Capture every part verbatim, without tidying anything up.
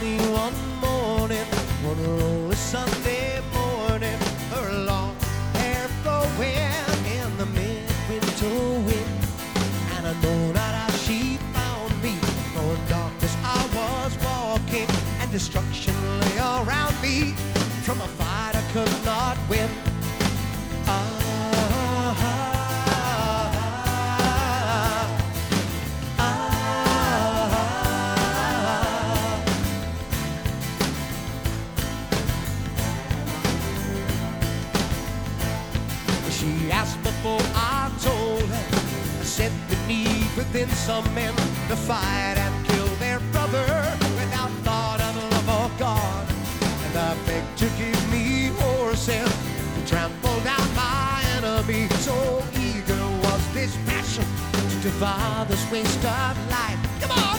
me one morning, one lonely Sunday morning, her long hair flowing in the midwinter wind. And I know not how she found me, for in darkness I was walking, and destruction lay around me from a fight I could not win. Ah, she asked before I told her. I said beneath within some men to fight and kill their brother without thought of love or God. And I begged to give me horses to trample down my enemy. So eager was this passion to defy this waste of life. Come on!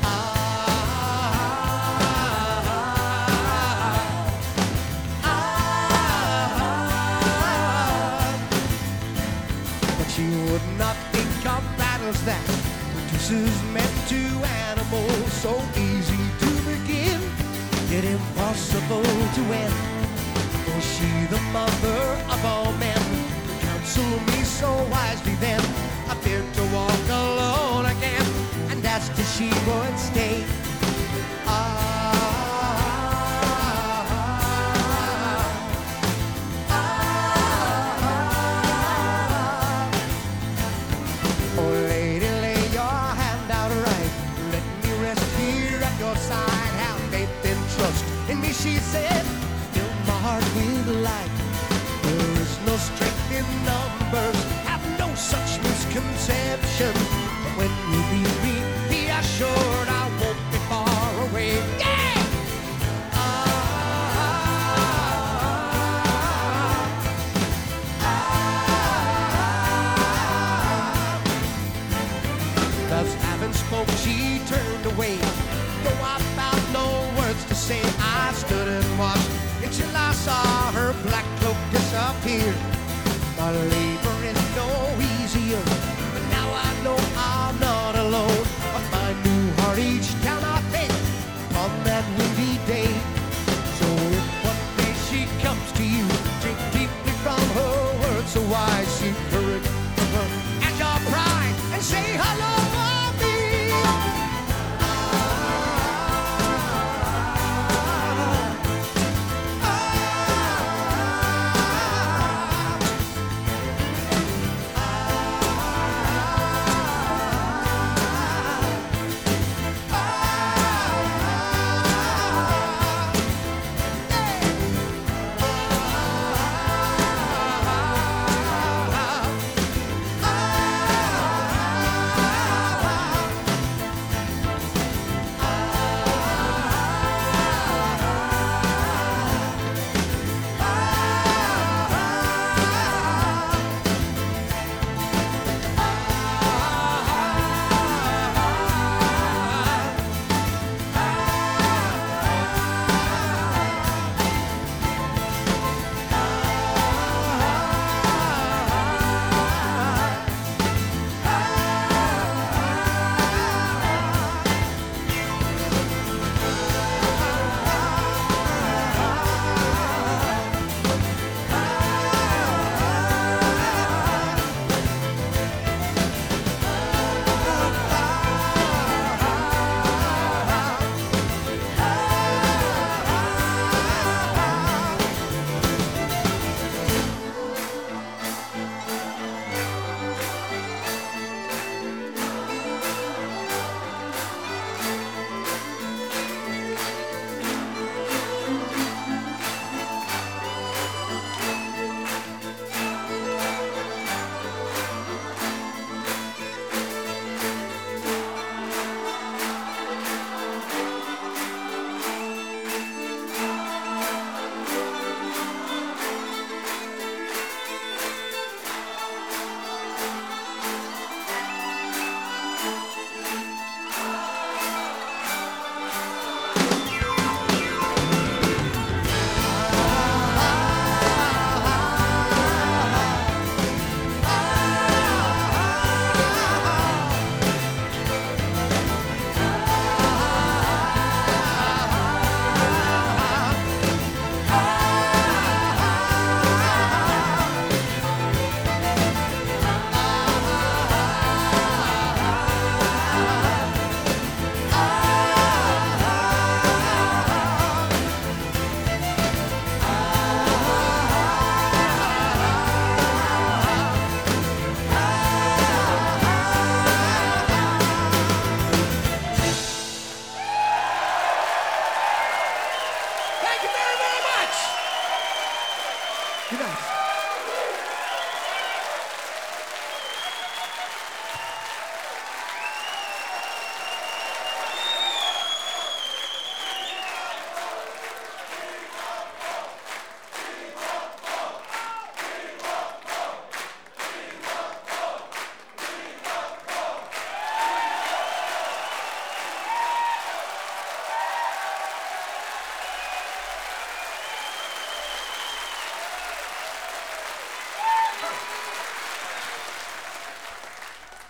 She would not think of battles that produces men to animals, so easy to begin, yet impossible to end. For she, the mother of all men, counseled me so wisely then. I feared to walk alone again, and asked if she would stay. Ah. She said, fill my heart with light. There is no strength in numbers, have no such misconception. But when you leave me, be assured I won't be far away. Yeah! Ah, ah, ah. Thus having spoke, she turned away. Though I found no words to say, I stood and watched until I saw